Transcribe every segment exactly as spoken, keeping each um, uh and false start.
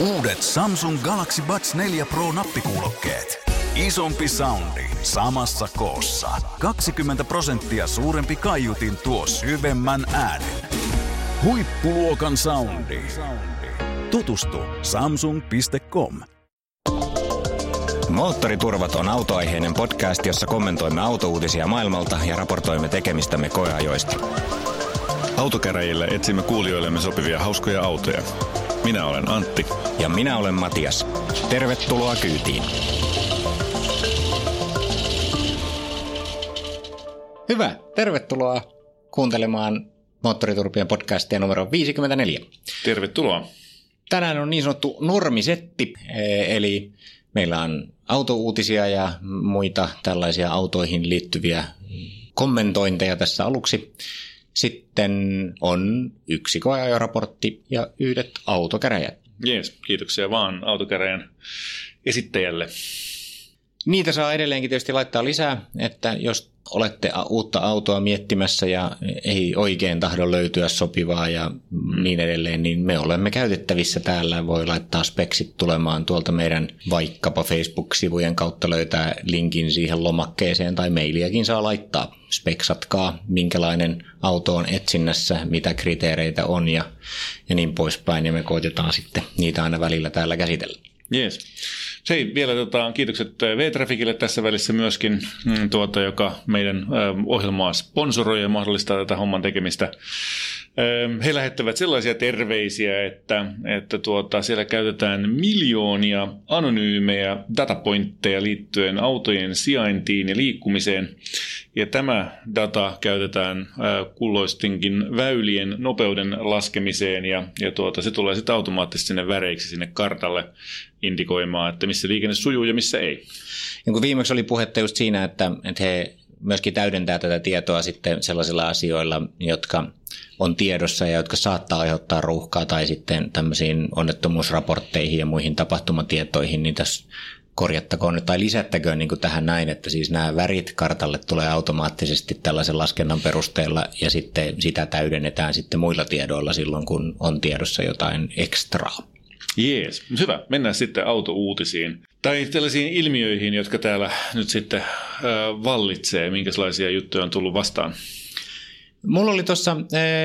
Uudet Samsung Galaxy Buds neljä Pro nappikuulokkeet. Isompi soundi samassa koossa. kaksikymmentä prosenttia suurempi kaiutin tuo syvemmän äänen. Huippuluokan soundi. Tutustu samsung piste com. Moottoriturvat on autoaiheinen podcast, jossa kommentoimme autouutisia maailmalta ja raportoimme tekemistämme koeajoista. Autokäräjillä etsimme kuulijoillemme sopivia hauskoja autoja. Minä olen Antti. Ja minä olen Matias. Tervetuloa kyytiin. Hyvä. Tervetuloa kuuntelemaan Moottoriturpien podcastia numero viisikymmentäneljä. Tervetuloa. Tänään on niin sanottu normisetti, eli meillä on autouutisia ja muita tällaisia autoihin liittyviä kommentointeja tässä aluksi. Sitten on yksi koeajoraportti ja yhdet autokäräjät. Jees, kiitoksia vaan autokäräjän esittäjälle. Niitä saa edelleenkin tietysti laittaa lisää, että jos olette uutta autoa miettimässä ja ei oikein tahdo löytyä sopivaa ja niin edelleen, niin me olemme käytettävissä täällä. Voi laittaa speksit tulemaan tuolta meidän vaikkapa Facebook-sivujen kautta, löytää linkin siihen lomakkeeseen tai mailiakin saa laittaa. Speksatkaa, minkälainen auto on etsinnässä, mitä kriteereitä on ja, ja niin poispäin. Ja me koitetaan sitten niitä aina välillä täällä käsitellä. Jees. Hei, vielä tota, kiitokset V-Trafficille tässä välissä myöskin, tuota, joka meidän ö, ohjelmaa sponsoroi ja mahdollistaa tätä homman tekemistä. Ö, he lähettävät sellaisia terveisiä, että, että tuota, siellä käytetään miljoonia anonyymejä datapointteja liittyen autojen sijaintiin ja liikkumiseen. Ja tämä data käytetään ö, kulloistenkin väylien nopeuden laskemiseen ja, ja tuota, se tulee sitten automaattisesti sinne väreiksi sinne kartalle indikoimaan, että missä liikenne sujuu ja missä ei. Ja kun viimeksi oli puhetta just siinä, että, että he myöskin täydentää tätä tietoa sitten sellaisilla asioilla, jotka on tiedossa ja jotka saattaa aiheuttaa ruuhkaa tai sitten tämmöisiin onnettomuusraportteihin ja muihin tapahtumatietoihin, niin tässä korjattakoon tai lisättäköön niin kuin tähän näin, että siis nämä värit kartalle tulee automaattisesti tällaisen laskennan perusteella ja sitten sitä täydennetään sitten muilla tiedoilla silloin, kun on tiedossa jotain ekstraa. Jees, hyvä. Mennään sitten autouutisiin. Tai tällaisiin ilmiöihin, jotka täällä nyt sitten äh, vallitsee. Minkälaisia juttuja on tullut vastaan? Mulla oli tuossa,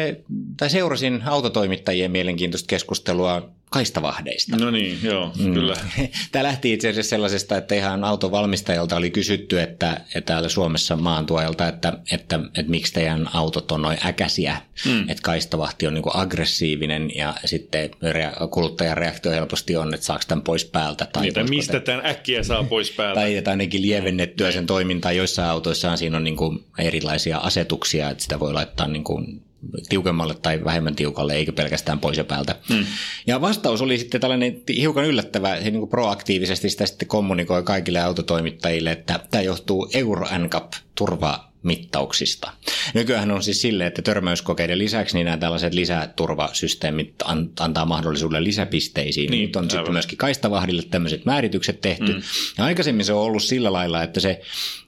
tai seurasin autotoimittajien mielenkiintoista keskustelua kaistavahdeista. No niin, joo, mm. kyllä. Tämä lähti itse asiassa sellaisesta, että ihan autovalmistajilta oli kysytty, että, että täällä Suomessa maantuojalta, että, että, että, että miksi teidän autot on noin äkäisiä, mm. että kaistavahti on niin kuin aggressiivinen ja sitten kuluttajan reaktio helposti on, että saako tämän pois päältä. Tai Niitä, mistä tämän äkkiä saa pois päältä. Tai että ainakin lievennettyä sen toimintaa. Joissain autoissaan siinä on niin kuin erilaisia asetuksia, että sitä voi laittaa niin kuin tiukemmalle tai vähemmän tiukalle, eikä pelkästään pois ja päältä. Hmm. Ja vastaus oli sitten tällainen hiukan yllättävä, se niin kuin proaktiivisesti sitä sitten kommunikoi kaikille autotoimittajille, että tämä johtuu Euro N C A P-turvamittauksista. Nykyään on siis silleen, että törmäyskokeiden lisäksi niin nämä tällaiset lisäturvasysteemit antaa mahdollisuuden lisäpisteisiin. Niin, nyt on aivan. Sitten myöskin kaistavahdille tämmöiset määritykset tehty. Hmm. Ja aikaisemmin se on ollut sillä lailla, että se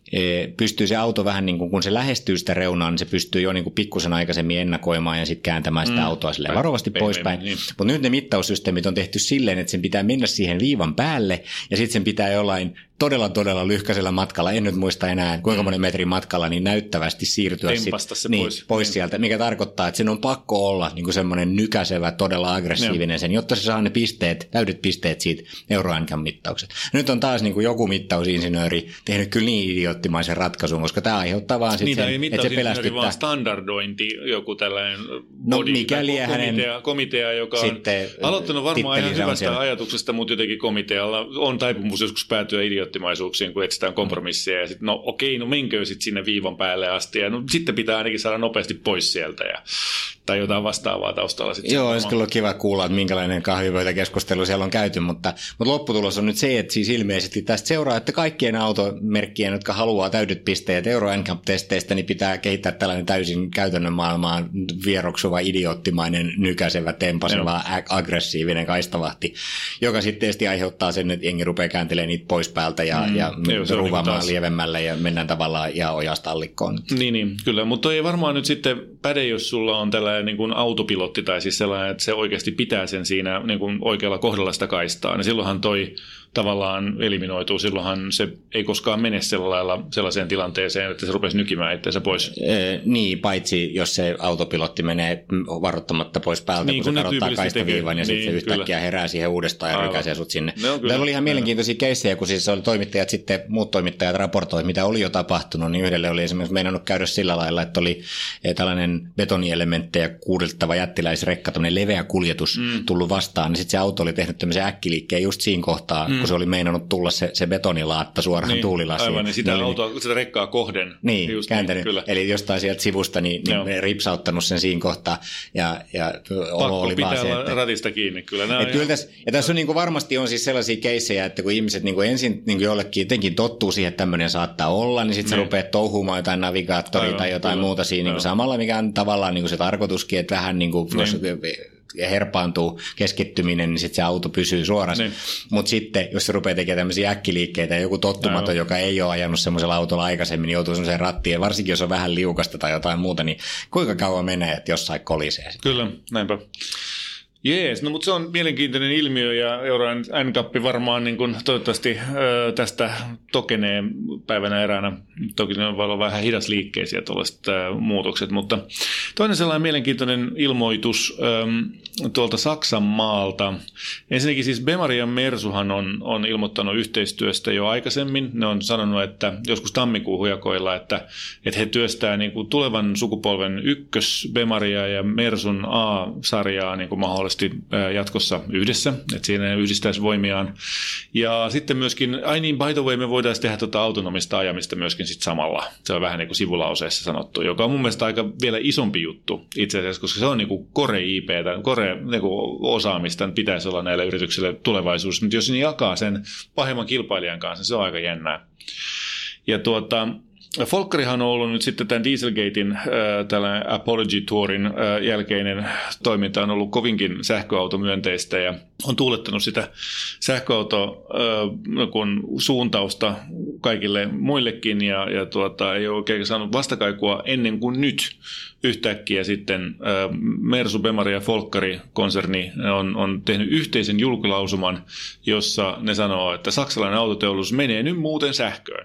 pystyy se auto vähän niin kuin, kun se lähestyy sitä reunaa, niin se pystyy jo niin kuin pikkusen aikaisemmin ennakoimaan ja sitten kääntämään sitä mm. autoa silleen varovasti poispäin. Niin. Mutta nyt ne mittaussysteemit on tehty silleen, että sen pitää mennä siihen viivan päälle ja sitten sen pitää jollain todella, todella lyhkäisellä matkalla, en nyt muista enää kuinka monen metrin matkalla, niin näyttävästi siirtyä sit, se niin, pois. pois sieltä, mikä tarkoittaa, että sen on pakko olla niin kuin semmoinen nykäisevä, todella aggressiivinen sen, jotta se saa ne pisteet, täydet pisteet siitä Euro N C A P-mittaukset. Nyt on taas niin kuin joku mittausinsinööri tehnyt kyllä niin idioottimaisen ratkaisun, koska tämä aiheuttaa vaan sitten sen, että se pelästyttää. Vaan standardointi, joku tällainen no, body, mikäli komitea, komitea, joka on aloittanut varmaan ihan hyvästä ajatuksesta, mutta jotenkin komitealla on taipumus joskus päätyä idioottimaisuuksiin, kun etsitään kompromisseja ja sitten no okei, no menkö sitten sinne viivan päälle asti ja no sitten pitää ainakin saada nopeasti pois sieltä ja tai jotain vastaavaa taustalla. Sitten joo, olisi kyllä kiva kuulla, että minkälainen kahvipöytäkeskustelu siellä on käyty, mutta, mutta lopputulos on nyt se, että siis ilmeisesti tästä seuraa, että kaikkien automerkkien, jotka haluaa täydet pisteet Euro N C A P-testeistä, niin pitää kehittää tällainen täysin käytännön maailmaan vieroksuva, idioottimainen, nykäisevä, tempaseva, ag- aggressiivinen kaistavahti, joka sitten tietysti aiheuttaa sen, että jengi rupeaa kääntelemään niitä pois päältä ja, mm. ja ruuvaamaan niin lievemmälle ja mennään tavallaan ja ojasta allikkoon. Niin, niin kyllä, mutta ei varmaan nyt sitten päde, jos sulla on tällä tällainen niin kuin autopilotti tai siis sellainen, että se oikeasti pitää sen siinä niin kuin oikealla kohdalla sitä kaistaa, niin silloinhan toi tavallaan eliminoituu. Silloinhan se ei koskaan mene sellailla, sellaiseen tilanteeseen, että se rupesi nykimään itseensä pois. Ee, niin, paitsi jos se autopilotti menee varoittamatta pois päältä, niin, kun se kadottaa kaistaviivan ja niin, sitten se yhtäkkiä kyllä herää siihen uudestaan ja Aivan. rykäisee sut sinne. Täällä oli ihan mielenkiintoisia keissejä, kun siis oli toimittajat sitten, muut toimittajat raportoivat, mitä oli jo tapahtunut, niin yhdelle oli esimerkiksi meinannut käydä sillä lailla, että oli tällainen betonielementtejä kuudeltava jättiläisrekka, tämmöinen leveä kuljetus mm. tullut vastaan, niin sitten se auto oli tehnyt tämmöisen äkkiliikkeen just siinä kohtaa, mm. kun se oli meinannut tulla se, se betonilaatta suoraan niin, tuulilasiin. Aivan, niin sitä, oli, autoa, sitä rekkaa kohden. Niin, just kääntänyt. Niin, eli jostain sieltä sivusta niin, niin ripsauttanut sen siinä kohtaa. Ja, ja olo oli vaan se, että ratista kiinni kyllä. Nämä kyllä tässä, ja tässä on niin kuin varmasti on siis sellaisia keissejä, että kun ihmiset niin kuin ensin niin kuin jollekin jotenkin tottuu siihen, että tämmöinen saattaa olla, niin sitten niin. sä rupeat touhumaan jotain navigaattoria Aivan, tai jotain kyllä. muuta siinä niin kuin samalla, mikä on tavallaan niin kuin se tarkoituskin, että vähän niin kuin niin. herpaantuu keskittyminen, niin sitten se auto pysyy suorassa. Niin. Mutta sitten, jos se rupeaa tekemään tämmöisiä äkkiliikkeitä ja joku tottumaton, Aivan. joka ei ole ajanut semmoisella autolla aikaisemmin, niin joutuu semmoiseen rattiin, ja varsinkin jos on vähän liukasta tai jotain muuta, niin kuinka kauan menee, että jossain kolisee? Kyllä, näinpä. Jees, no mutta se on mielenkiintoinen ilmiö ja Euro N Cup varmaan niin kuin toivottavasti ö, tästä tokenee päivänä eräänä. Toki ne voi olla vähän hidasliikkeisiä tuollaiset ö, muutokset, mutta toinen sellainen mielenkiintoinen ilmoitus ö, tuolta Saksan maalta. Ensinnäkin siis Bemari ja Mersuhan on, on ilmoittanut yhteistyöstä jo aikaisemmin. Ne on sanonut, että joskus tammikuun hujakoilla, että, että he työstää niin kuin tulevan sukupolven ykkös Bemaria ja Mersun A-sarjaa niin kuin mahdollisesti jatkossa yhdessä, että siinä yhdistäisi voimiaan. Ja sitten myöskin, ai niin, by the way, me voitaisiin tehdä tuota autonomista ajamista myöskin sitten samalla. Se on vähän niin kuin sivulauseessa sanottu, joka on mun mielestä aika vielä isompi juttu itse asiassa, koska se on niin kuin core I P:tä, core niin kuin osaamista pitäisi olla näillä yrityksillä tulevaisuudessa, mutta jos ne jakaa sen pahemman kilpailijan kanssa, se on aika jännää. Ja tuota... Volkkarihan on ollut nyt sitten tämän Dieselgatein äh, tällainen Apology Tourin äh, jälkeinen toiminta on ollut kovinkin sähköautomyönteistä ja on tuulettanut sitä sähköauto äh, kun suuntausta kaikille muillekin ja, ja tuota, ei ole oikein saanut vastakaikua ennen kuin nyt yhtäkkiä sitten äh, Mersu, Bemari ja Volkkari-konserni on, on tehnyt yhteisen julkilausuman, jossa ne sanoo, että saksalainen autoteollisuus menee nyt muuten sähköön.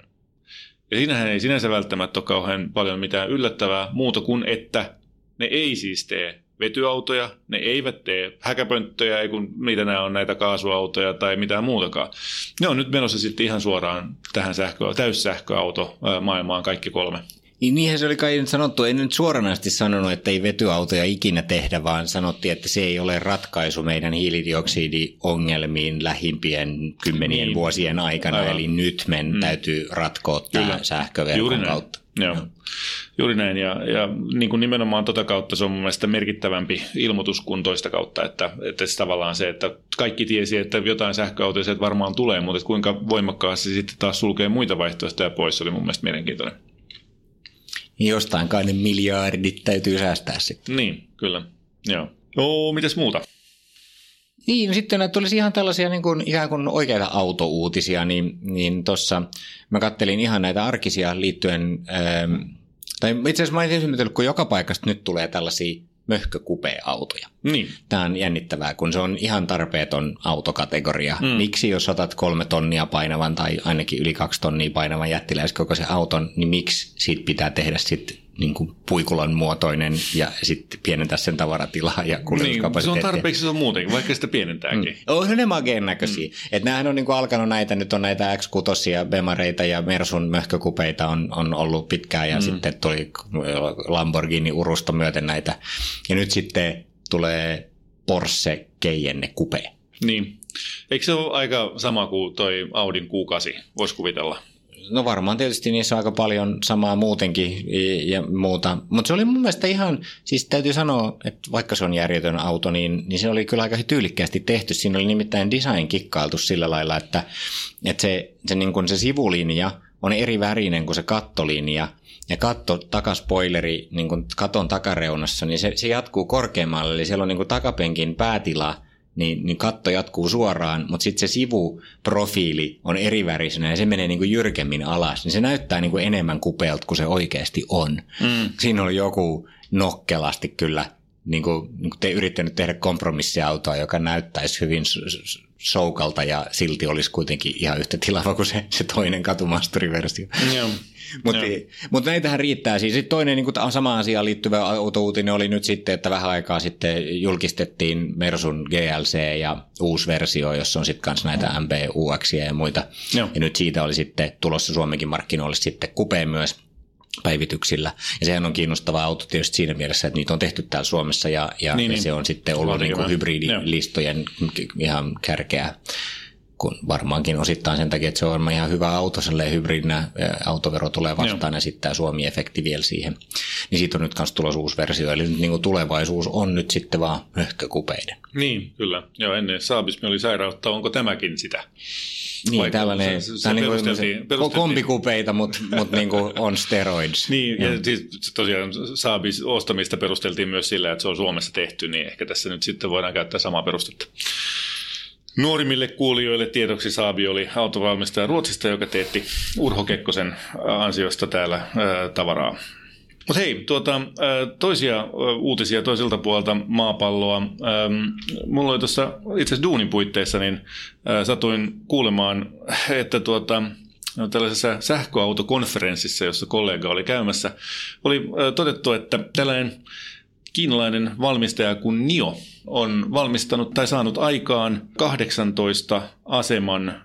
Ja siinähän ei sinänsä välttämättä ole kauhean paljon mitään yllättävää muuta kuin, että ne ei siis tee vetyautoja, ne eivät tee häkäpönttöjä, ei kun mitä nämä on näitä kaasuautoja tai mitään muutakaan. Ne on nyt menossa sitten ihan suoraan tähän sähkö, täyssähköauto maailmaan kaikki kolme. Niinhän se oli kai sanottu, ei nyt suoranaisesti sanonut, että ei vetyautoja ikinä tehdä, vaan sanottiin, että se ei ole ratkaisu meidän hiilidioksidiongelmiin lähimpien kymmenien niin. vuosien aikana, Aivan. eli nyt meidän mm. täytyy ratkoa tämä sähköverkon kautta. Joo. Juuri näin, ja, ja niin kuin nimenomaan tota kautta se on mun mielestä merkittävämpi ilmoitus kuin toista kautta, että, että se tavallaan se, että kaikki tiesi, että jotain sähköautoja sieltä varmaan tulee, mutta että kuinka voimakkaasti se sitten taas sulkee muita vaihtoehtoja pois, se oli mun mielestä mielenkiintoinen. Jostain kai ne miljardit täytyy säästää sitten. Niin, kyllä. Joo. No, mitäs muuta? Niin, no sitten näitä tulisi ihan tällaisia niin kuin, ikään kuin oikeita autouutisia, niin, niin tuossa mä kattelin ihan näitä arkisia liittyen, ähm, tai itse asiassa mä olin ihmetellyt, kun joka paikasta nyt tulee tällaisia möhkökupe-autoja. Niin. Tämä on jännittävää, kun se on ihan tarpeeton autokategoria. Mm. Miksi jos otat kolme tonnia painavan tai ainakin yli kaksi tonnia painavan jättiläiskokoisen auton, niin miksi siitä pitää tehdä sitten niin kuin puikulan muotoinen ja sitten pienentää sen tavaratilaa ja kuljetuskapasiteettia. Niin, se on tarpeeksi se on muutenkin, vaikka sitä pienentääkin. Mm. On ne mageen näköisiä. Mm. Että nämähän on niin kuin alkanut näitä, nyt on näitä X kuusi Bemareita ja Mersun möhkökupeita on, on ollut pitkään ja mm. sitten tuli Lamborghini urusta myöten näitä. Ja nyt sitten tulee Porsche Cayenne Coupe. Niin. Eikö se ole aika sama kuin toi Audin Q kahdeksan, voisi kuvitella? No varmaan tietysti niissä on aika paljon samaa muutenkin ja muuta, mutta se oli mun mielestä ihan, siis täytyy sanoa, että vaikka se on järjetön auto, niin, niin se oli kyllä aika tyylikkäästi tehty. Siinä oli nimittäin design kikkailtu sillä lailla, että, että se, se, niin kuin se sivulinja on eri värinen kuin se kattolinja ja katto takaspoileri niin kuin katon takareunassa, niin se, se jatkuu korkeammalle, eli siellä on niin kuin takapenkin päätila. Niin, niin katto jatkuu suoraan, mutta sitten se sivuprofiili on erivärisenä ja se menee niin kuin jyrkemmin alas. Niin se näyttää niin kuin enemmän kupeelta kuin se oikeasti on. Mm. Siinä oli joku nokkelasti kyllä niin kuin, niin kuin te yrittänyt tehdä kompromissiautoa, joka näyttäisi hyvin soukalta ja silti olisi kuitenkin ihan yhtä tilava kuin se, se toinen katumasturiversio. Joo. Mutta mut näitähän riittää. Siis sit toinen niin kuin sama asiaan liittyvä autouutinen oli nyt sitten, että vähän aikaa sitten julkistettiin Mersun G L C ja uusi versio, jossa on sitten kanssa näitä M B U X ja muita. Joo. Ja nyt siitä oli sitten tulossa Suomenkin markkinoille sitten kupeen myös päivityksillä. Ja sehän on kiinnostava auto tietysti siinä mielessä, että niitä on tehty täällä Suomessa ja, ja niin, se on sitten ollut niin kuin hybridilistojen ihan kärkeä. Kun varmaankin osittain sen takia, että se on ihan hyvä auto, sellainen hybridinä autovero tulee vastaan Joo. ja sitten tämä Suomi-efekti vielä siihen. Niin siitä on nyt myös tulossa uusi versio, eli nyt niin kuin tulevaisuus on nyt sitten vaan möhkökupeiden. Niin, kyllä. Joo, ennen saabismi oli sairautta, onko tämäkin sitä? Niin, Vaikka tällainen se, se niin perusteltiin, perusteltiin. kombikupeita, mutta mut niin on steroids. Niin, ja, ja siis tosiaan Saabis ostamista perusteltiin myös sillä, että se on Suomessa tehty, niin ehkä tässä nyt sitten voidaan käyttää samaa perustetta. Nuorimmille kuulijoille tiedoksi Saabi oli autovalmistaja Ruotsista, joka teetti Urho Kekkosen ansiosta täällä ää, tavaraa. Mutta hei, tuota, toisia uutisia toiselta puolelta maapalloa. Mulla oli tuossa itse asiassa duunin puitteissa, niin satuin kuulemaan, että tuota, tällaisessa sähköautokonferenssissa, jossa kollega oli käymässä, oli todettu, että tällainen kiinalainen valmistaja kuin NIO on valmistanut tai saanut aikaan kahdeksantoista aseman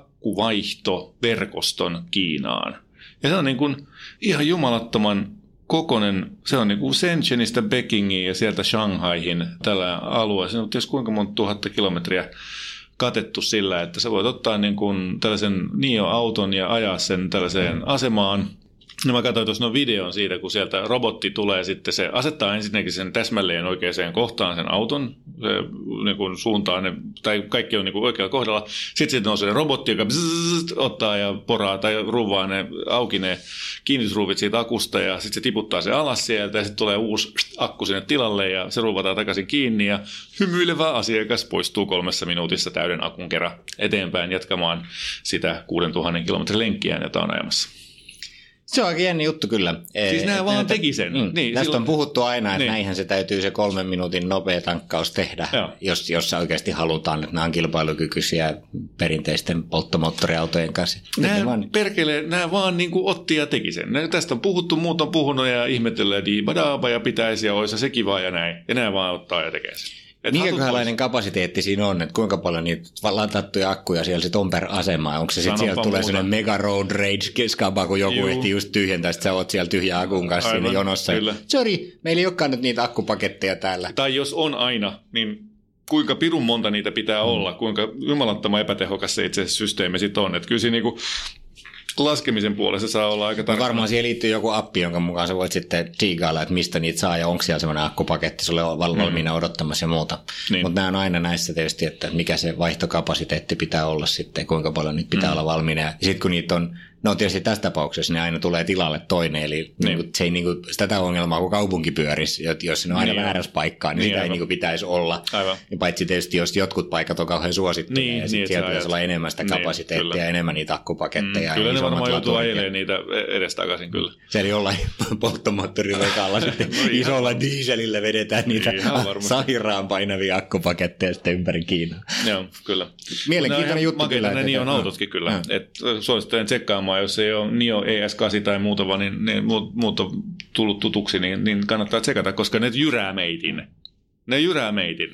akkuvaihtoverkoston Kiinaan. Ja se on niin kuin ihan jumalattoman kokonen, se on niin kuin Shenzhenistä Pekingiin ja sieltä Shanghaihin tällä alueella. Se on tietysti kuinka monta tuhatta kilometriä katettu sillä, että sä voit ottaa niin kuin tällaisen NIO-auton ja ajaa sen tällaiseen asemaan. No mä katsoin tuossa no videon siitä, kun sieltä robotti tulee, sitten se asettaa ensinnäkin sen täsmälleen oikeaan kohtaan sen auton, se, niin kuin suuntaan, ne, tai kaikki on niin kuin oikealla kohdalla. Sitten sitten on se robotti, joka bzzz, ottaa ja poraa tai ruuvaa ne auki ne kiinnitysruuvit siitä akusta ja sitten se tiputtaa se alas sieltä ja sitten tulee uusi akku sinne tilalle ja se ruuvataan takaisin kiinni ja hymyilevä asiakas poistuu kolmessa minuutissa täyden akun kerran eteenpäin jatkamaan sitä kuusituhatta kilometrin lenkkiään, jota on ajamassa. Se on aika jännä juttu kyllä. Siis nämä vaan teki sen. Mm, niin, tästä silloin... on puhuttu aina, että niin. näinhän se täytyy se kolmen minuutin nopea tankkaus tehdä, jos, jos oikeasti halutaan, että nämä on kilpailukykyisiä perinteisten polttomoottoriautojen kanssa. Nämä, vaan... perkele, nämä vaan niin kuin otti ja teki sen. Tästä on puhuttu, muut on puhunut ja ihmetellä, että badaaba ja pitäisi ja olisi se kiva ja näin. Ja nämä vaan ottaa ja tekee sen. Minkälainen kapasiteetti siinä on, että kuinka paljon niitä latattuja akkuja siellä sitten on per asema? Onko se sitten sieltä tulee sellainen mega road rage skaba, kun joku Juu. ehti just tyhjentää, että sä oot siellä tyhjä akun kanssa Aivan, siinä jonossa. Sori, meillä ei olekaan nyt niitä akkupaketteja täällä. Tai jos on aina, niin kuinka pirun monta niitä pitää mm. olla, kuinka jumalattoman epätehokas se itse systeemi sitten on. Että kyllä siinä niinku laskemisen puolesta saa olla aika tarkkaan. Varmaan siihen liittyy joku appi, jonka mukaan sä voit sitten digailla, että mistä niitä saa ja onko siellä semmoinen akkupaketti sulle valmiina mm. odottamassa ja muuta. Niin. Mutta nämä on aina näissä tietysti, että mikä se vaihtokapasiteetti pitää olla sitten, kuinka paljon niitä pitää mm. olla valmiina. Ja sitten kun niitä on, no tietysti tässä tapauksessa ne aina tulee tilalle toinen, eli niin. Niin kuin, se ei niin kuin, tätä ongelmaa kuin kaupunki pyörisi, jos ne on aina niin väärässä paikkaa, niin, niin sitä aivan. ei niin kuin pitäisi olla. Ja paitsi tietysti, jos jotkut paikat on kauhean suosittuja, niin, ja sitten niin, sieltä pitäisi olla enemmän sitä kapasiteettia niin, ja enemmän niitä akkupaketteja. Mm, kyllä ne varmaan joutuu ajelemaan niitä edestakaisin kyllä. Se oli jollain polttomoottorirekalla sitten no, isolla dieselillä vedetään niitä sairaan painavia akkupaketteja sitten ympäri Kiinaa. Joo, kyllä. Mielenkiintoinen juttu kyllä. Ne NIOn autotkin kyllä. Suosittelen tsekkaamaan. Jos ei ole NIO E S kahdeksan tai muuta, vaan niin ne muut, muut on tullut tutuksi, niin, niin kannattaa tsekata, koska ne jyrää meitin. Ne jyrää meitin.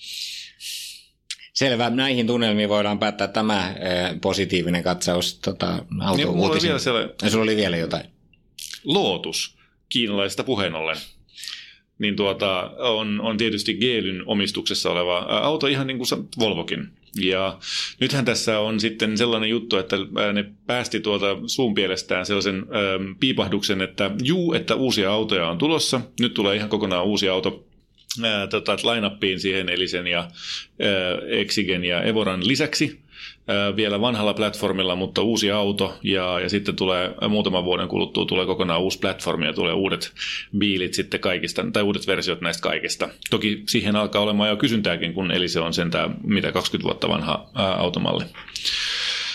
Selvä. Näihin tunnelmiin voidaan päättää tämä äh, positiivinen katsaus tota, auto-uutisiin. Ja sulla oli vielä jotain. Lotus, kiinalaisesta puheen ollen. Niin tuota, on, on tietysti Geelyn omistuksessa oleva auto, ihan niin kuin Volvokin. Ja nythän tässä on sitten sellainen juttu, että ne päästi tuolta suun pielestään sellaisen ähm, piipahduksen, että juu, että uusia autoja on tulossa. Nyt tulee ihan kokonaan uusi auto äh, tota, line-upiin siihen Elisen ja äh, Exigen ja Evoran lisäksi. Vielä vanhalla platformilla, mutta uusi auto ja, ja sitten tulee muutaman vuoden kuluttua tulee kokonaan uusi platformi ja tulee uudet biilit sitten kaikista, tai uudet versiot näistä kaikista. Toki siihen alkaa olemaan jo kysyntääkin, kun Elise on sentään mitä kaksikymmentä vuotta vanha ää, automalli.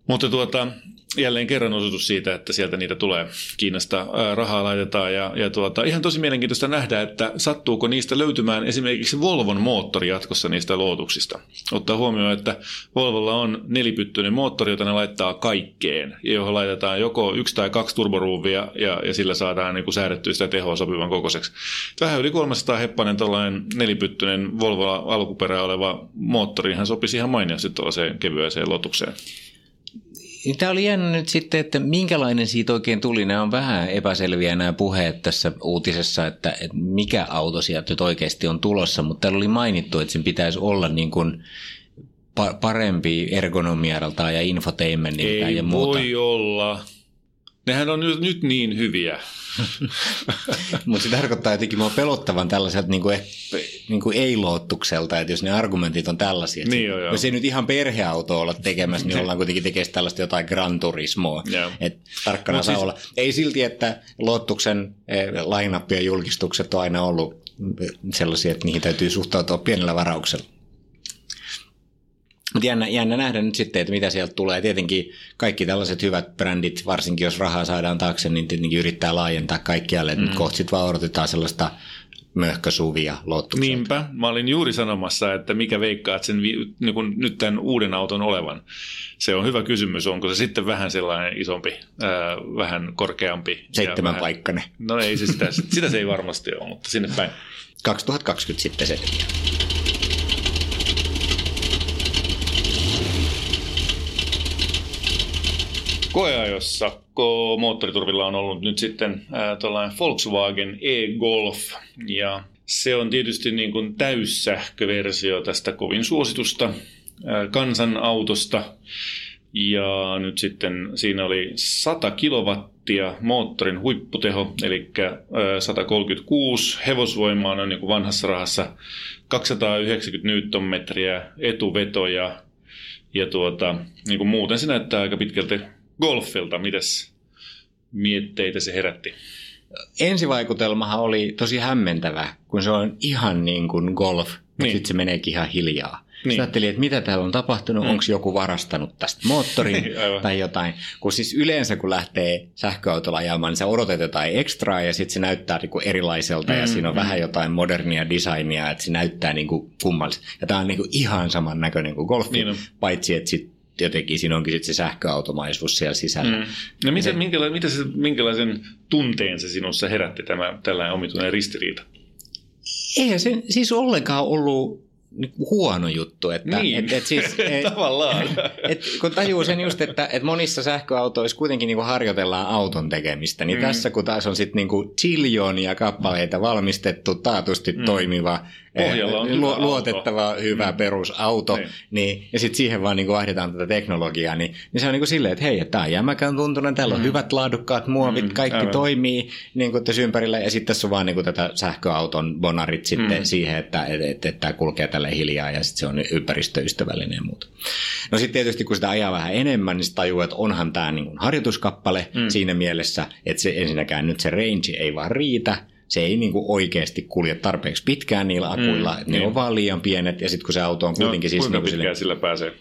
Mutta tuota, jälleen kerran osoitus siitä, että sieltä niitä tulee. Kiinasta ää, rahaa laitetaan ja, ja tuota, ihan tosi mielenkiintoista nähdä, että sattuuko niistä löytymään esimerkiksi Volvon moottori jatkossa niistä Lotuksista. Ottaa huomioon, että Volvolla on nelipyttyinen moottori, jota ne laittaa kaikkeen, johon laitetaan joko yksi tai kaksi turboruuvia ja, ja sillä saadaan niin kuin säädettyä sitä tehoa sopivan kokoiseksi. Vähän yli kolmesataa heppainen tällainen nelipyttyinen Volvolla alkuperä oleva moottori, hän sopisi ihan mainiosti tuollaiseen kevyeseen Lotukseen. Tämä oli jännä nyt sitten, että minkälainen siitä oikein tuli. Nämä on vähän epäselviä nämä puheet tässä uutisessa, että, että mikä auto sieltä nyt oikeasti on tulossa, mutta täällä oli mainittu, että sen pitäisi olla niin kuin parempi ergonomialta ja infotainmentilta ja muuta. Ei voi olla. Nehän on nyt, nyt niin hyviä. Mutta se tarkoittaa jotenkin mua pelottavan tällaiselta niin kuin, niin kuin ei-loottukselta, että jos ne argumentit on tällaisia. Että niin jo, jos ei nyt ihan perheauto olla tekemässä, niin ollaan kuitenkin tekemässä tällaista jotain Gran Turismoa. Että tarkkana saa siis olla. Ei silti, että Lotuksen line-upien julkistukset on aina ollut sellaisia, että niihin täytyy suhtautua pienellä varauksella. Mutta jännä, jännä nähdä nyt sitten, että mitä sieltä tulee. Tietenkin kaikki tällaiset hyvät brändit, varsinkin jos rahaa saadaan taakse, niin tietenkin yrittää laajentaa kaikkialle. Mm. Nyt kohta sitten vaan odotetaan sellaista möhkösuvia Lotukselta. Niinpä. Mä olin juuri sanomassa, että mikä veikkaat sen niin kun nyt tämän uuden auton olevan. Se on hyvä kysymys. Onko se sitten vähän sellainen isompi, ää, vähän korkeampi? Seitsemänpaikkainen. No ei se sitä, sitä se ei varmasti ole, mutta sinne päin. kaksituhattakaksikymmentä sitten se. Koeajossa moottoriturvilla on ollut nyt sitten ää, tuollainen Volkswagen e-Golf, ja se on tietysti niin kuin täyssähköversio tästä kovin suositusta ää, kansanautosta, ja nyt sitten siinä oli sata kilowattia moottorin huipputeho, eli ää, sata kolmekymmentäkuusi hevosvoimaa on niin kuin vanhassa rahassa, kaksisataayhdeksänkymmentä newtonmetriä etuvetoja, ja tuota, niin kuin muuten se näyttää aika pitkälti Golfilta. Mitäs mietteitä se herätti? Ensivaikutelmahan oli tosi hämmentävä, kun se on ihan niin kuin Golf, niin. Mutta sitten se meneekin ihan hiljaa. Niin. Sitten ajattelin, että mitä täällä on tapahtunut, mm. onko joku varastanut tästä moottorin tai jotain. Kun siis yleensä kun lähtee sähköautolla ajamaan, niin sä odotat jotain ekstraa ja sitten se näyttää niinku erilaiselta mm, ja siinä on mm. vähän jotain modernia designia, että se näyttää niinku kummalliselta. Ja tää on niinku ihan saman näköinen kuin Golf, niin paitsi että sitten jotenkin siinä onkin sit se sähköautomaisuus siellä sisällä. Mm. No mitä, se, minkäla, mitä se, minkälaisen tunteen se sinussa herätti tämä tällainen omituinen ristiriita? Eihän se siis ollenkaan ollut huono juttu. Että, niin, et, et siis, et, tavallaan. Et, kun tajuu sen just, että et monissa sähköautoissa kuitenkin niinku harjoitellaan auton tekemistä, niin mm. tässä kun taas on sitten niinku ziljoonia kappaleita valmistettu, taatusti mm. toimiva, on lu, luotettava, auto. hyvä mm. perusauto, niin. Niin, ja sitten siihen vaan niinku vaihdetaan tätä teknologiaa, niin, niin se on niinku silleen, että hei, tämä on jämäkään tuntunen, täällä on mm. hyvät laadukkaat muovit, mm. kaikki Aivan. toimii niinku tässä ympärillä, ja sitten tässä on vaan niinku tätä sähköauton bonarit sitten mm. siihen, että et, et, et tämä kulkee tälleen hiljaa, ja sitten se on ympäristöystävällinen ja muuta. No sitten tietysti, kun sitä ajaa vähän enemmän, niin tajuu, että onhan tämä niinku harjoituskappale mm. siinä mielessä, että se ensinnäkään nyt se range ei vaan riitä, se ei niinku oikeasti kulje tarpeeksi pitkään niillä akuilla, mm, että niin. ne on vaan liian pienet, ja sitten kun se auto on kuitenkin... No, siis kuinka niinku pitkään sille... sillä pääsee?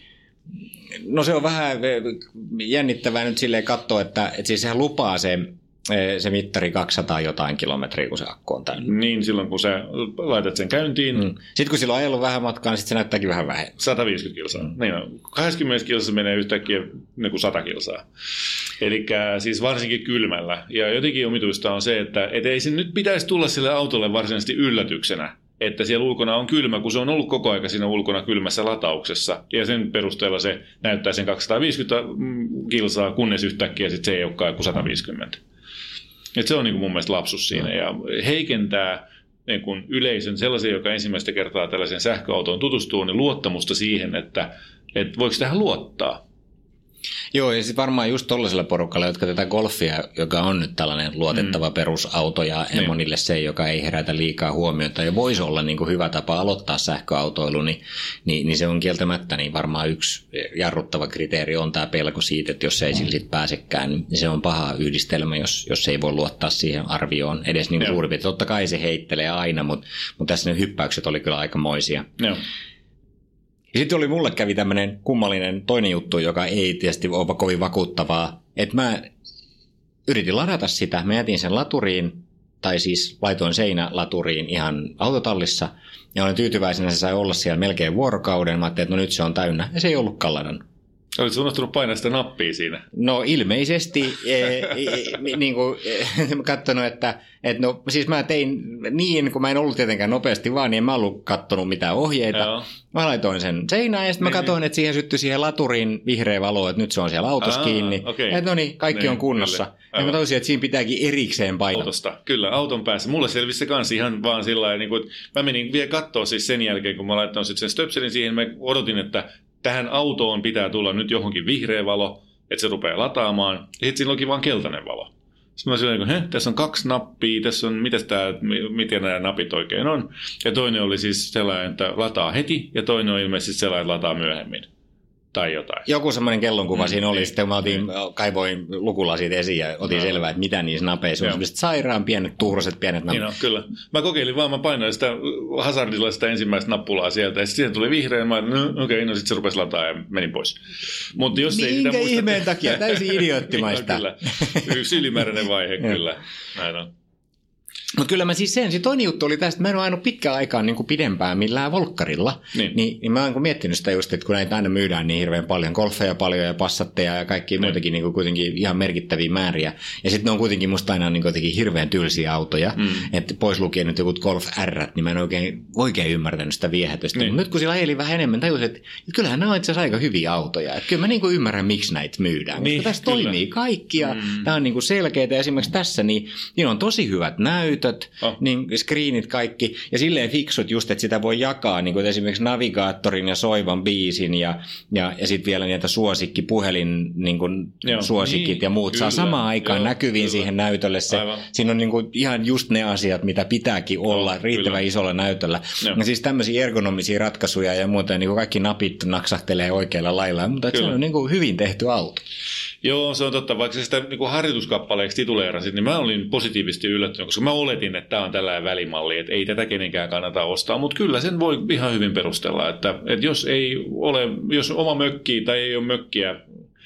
No se on vähän jännittävää nyt silleen katsoa, että, että siis sehän lupaa se, se mittari kaksisataa jotain kilometriä, kun se akku on täynnä. Niin, silloin kun sä laitat sen käyntiin... Mm. Sitten kun sillä on ajellut vähän matkaa, niin sitten se näyttääkin vähän vähemmän. sata viisikymmentä kilsaa. Mm. Niin on. kaksikymmentä kilsassa menee yhtäkkiä niin kuin sata kilsaa. Eli siis varsinkin kylmällä. Ja jotenkin omituista on se, että et ei se nyt pitäisi tulla sille autolle varsinaisesti yllätyksenä, että siellä ulkona on kylmä, kun se on ollut koko aika siinä ulkona kylmässä latauksessa. Ja sen perusteella se näyttää sen kaksisataaviisikymmentä kilsaa, kunnes yhtäkkiä sit se ei olekaan kuin sata viisikymmentä. Et se on niin kuin mun mielestä lapsus siinä. Ja heikentää niin kuin yleisön sellaisen, joka ensimmäistä kertaa tällaisen sähköautoon tutustuu, niin luottamusta siihen, että, että voiko tähän luottaa. Joo, ja sitten varmaan just tollaisella porukalla, jotka tätä Golfia, joka on nyt tällainen luotettava mm. perusauto ja niin. monille se, joka ei herätä liikaa huomiota ja voisi olla niin kuin hyvä tapa aloittaa sähköautoilu, niin, niin, niin se on kieltämättä niin varmaan yksi jarruttava kriteeri on tämä pelko siitä, että jos ei sillä sit pääsekään, niin se on paha yhdistelmä, jos, jos ei voi luottaa siihen arvioon edes niin suurin piirtein. Totta kai se heittelee aina, mutta, mutta tässä ne hyppäykset oli kyllä aikamoisia. Joo. Ja sitten oli mulle kävi tämmöinen kummallinen toinen juttu, joka ei tietysti ole kovin vakuuttavaa, että mä yritin ladata sitä, mä jätin sen laturiin, tai siis laitoin seinälaturiin ihan autotallissa, ja olen tyytyväisenä, se sai olla siellä melkein vuorokauden. Mä ajattelin, että no nyt se on täynnä, ja se ei ollutkaan ladannut. Oletko unohtunut painaa sitä nappia siinä? No ilmeisesti, e, e, niin kuin, e, mä katsonut, että et no, siis mä tein niin, kun mä en ollut tietenkään nopeasti vaan, niin en mä ollut katsonut mitään ohjeita. Joo. Mä laitoin sen seinään ja sitten mä katsoin, että siihen syttyi siihen laturiin vihreä valo, että nyt se on siellä autossa Aa, kiinni. Okay. Että no niin, kaikki niin, on kunnossa. Ja mä toisin, että siinä pitääkin erikseen painaa. Autosta, kyllä, auton päässä. Mulle selvisi se kanssa ihan vaan sillä lailla, niin kuin, mä menin vielä katsoa siis sen jälkeen, kun mä laittanut sen stöpselin siihen, mä odotin, että tähän autoon pitää tulla nyt johonkin vihreä valo, että se rupeaa lataamaan. Ja sitten siinä olikin vaan keltainen valo. Sitten mä sanoin, että tässä on kaksi nappia, tässä on, mitäs tää, miten nämä napit oikein on. Ja toinen oli siis sellainen, että lataa heti, ja toinen on ilmeisesti sellainen, että lataa myöhemmin. Tai jotain. Joku semmoinen kellonkuva mm, siinä oli, niin, sitten kun mä otin, niin. kaivoin lukulasit esiin ja otin no. selvää, että mitä niissä napeissa on. Sellaiset sairaan pienet, tuuraset pienet napit. Niin no, kyllä. Mä kokeilin vaan, mä painoin sitä hazardilla sitä ensimmäistä nappulaa sieltä, ja sitten siihen tuli vihreä, mä no okei, okay, no sitten se rupesi lataa ja menin pois. Mutta jos Minkä ei sitä muista... ihmeen takia? Täysin idioottimaista. Niin, kyllä. Yksi ylimääräinen vaihe, kyllä. Näin on. Mutta kyllä mä siis sen, se toinen juttu oli tästä, että mä en ole aina pitkään aikaan niin kuin pidempään millään volkkarilla, niin. Niin, niin mä oon miettinyt sitä just, että kun näitä aina myydään niin hirveän paljon, golfeja paljon ja passatteja ja kaikkia muitakin niin kuin kuitenkin ihan merkittäviä määriä. Ja sitten ne on kuitenkin musta aina niin kuitenkin hirveän tylsiä autoja, mm. että pois lukien nyt joku Golf R, niin mä en oikein, oikein ymmärtänyt sitä viehätystä. Niin. Mutta nyt kun sillä ajeli vähän enemmän, tajusin, että, että kyllähän nämä on itse asiassa aika hyviä autoja. Että kyllä mä niin kuin ymmärrän, miksi näitä myydään, niin, koska tässä kyllä. toimii kaikki ja mm. tämä on niin kuin selkeää. Esimerkiksi tässä niin, niin on tosi hyvät näytöt. Oh. Niin screenit kaikki, ja silleen fiksut just, että sitä voi jakaa, niin kuin esimerkiksi navigaattorin ja soivan biisin, ja, ja, ja sitten vielä niitä suosikkipuhelin niin kuin Joo, suosikit niin, ja muut kyllä, saa samaan aikaan joo, näkyviin kyllä. siihen näytölle. Se, siinä on niin kuin ihan just ne asiat, mitä pitääkin olla oh, riittävän kyllä. isolla näytöllä. Joo. Ja siis tämmöisiä ergonomisia ratkaisuja ja muuta, niin kuin kaikki napit naksahtelee oikealla lailla, mutta se on niin kuin hyvin tehty auto. Joo, se on totta. Vaikka se sitä niin kuin harjoituskappaleeksi tituleerasit, niin mä olin positiivisesti yllättynyt, koska mä oletin, että tämä on tällainen välimalli, että ei tätä kenenkään kannata ostaa. Mutta kyllä sen voi ihan hyvin perustella, että, että jos ei ole, jos oma mökki tai ei ole mökkiä,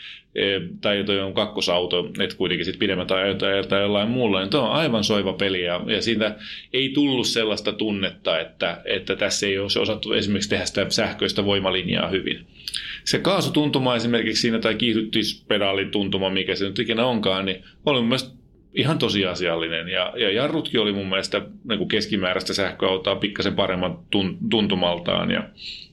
tai toi on kakkosauto, että kuitenkin sitten pidemmät ajat tai jollain muulla, niin tuo on aivan soiva peli, ja, ja siitä ei tullut sellaista tunnetta, että, että tässä ei ole osattu esimerkiksi tehdä sitä sähköistä voimalinjaa hyvin. Se kaasutuntuma esimerkiksi siinä, tai kiihdyttispedaalituntuma, mikä se nyt ikinä onkaan, niin oli mun mielestä ihan tosiasiallinen, ja, ja jarrutkin oli mun mielestä niin kuin keskimääräistä sähköautoa pikkasen paremman tuntumaltaan, ja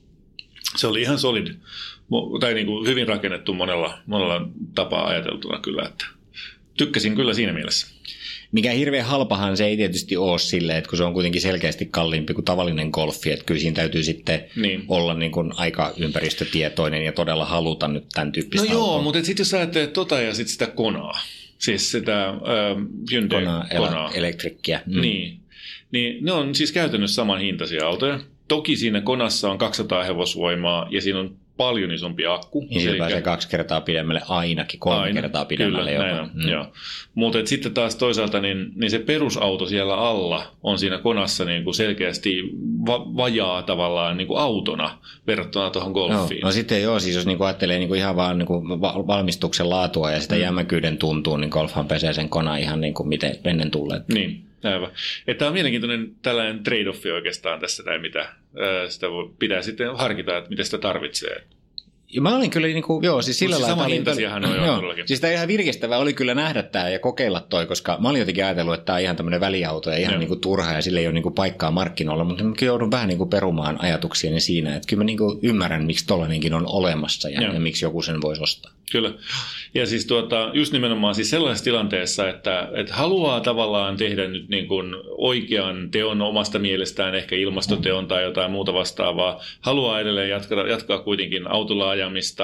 se oli ihan solid, tai niin kuin hyvin rakennettu monella, monella tapaa ajateltuna kyllä, että tykkäsin kyllä siinä mielessä. Mikä hirveän halpahan se ei tietysti ole silleen, että kun se on kuitenkin selkeästi kalliimpi kuin tavallinen golfi, että kyllä siinä täytyy sitten niin. olla niin kuin aika ympäristötietoinen ja todella haluta nyt tämän tyyppistä No autoa. joo, mutta sitten jos ajattelet tota ja sitten sitä Konaa, siis sitä äh, Hyundai Konaa, Konaa. Elektrikkiä. Mm. Niin. niin, ne on siis käytännössä saman hintaisia autoja. Toki siinä Konassa on kaksisataa hevosvoimaa ja siinä on paljon isompi akku. Niin sillä pääsee kaksi kertaa pidemmälle, ainakin kolme Aina, kertaa pidemmälle. Kyllä, näin on, mm. joo. Mutta sitten taas toisaalta niin, niin se perusauto siellä alla on siinä Konassa niin kuin selkeästi va- vajaa tavallaan niin kuin autona verrattuna tuohon Golfiin. No, no sitten joo, siis jos niin kuin ajattelee niin kuin ihan vaan niin kuin valmistuksen laatua ja sitä mm. jämäkyyden tuntuu, niin Golfhan pesee sen Kona ihan niin kuin miten ennen tulleet. Niin. Aivan. Tämä on mielenkiintoinen tällainen trade-offi oikeastaan tässä, tai mitä sitä voi, pitää sitten harkita, että mitä sitä tarvitsee. Ja mä olin kyllä, niin kuin, joo, siis sillä lailla... Sama hintasiahan on jo todellakin. Siis tämä ihan virkistävää oli kyllä nähdä tämä ja kokeilla toi, koska mä olin jotenkin ajatellut, että tämä on ihan tämmöinen väliauto ja ihan niin kuin turha ja sillä ei ole niin kuin paikkaa markkinoilla, mutta mä joudun vähän niin kuin perumaan ajatuksiani siinä, että kyllä mä niin kuin ymmärrän, miksi tollainenkin on olemassa ja, ja miksi joku sen voisi ostaa. Kyllä. Ja siis tuota, just nimenomaan siis sellaisessa tilanteessa, että, että haluaa tavallaan tehdä nyt niin kuin oikean teon omasta mielestään, ehkä ilmastoteon tai jotain muuta vastaavaa, haluaa edelleen jatkaa, jatkaa kuitenkin autolla ajamista,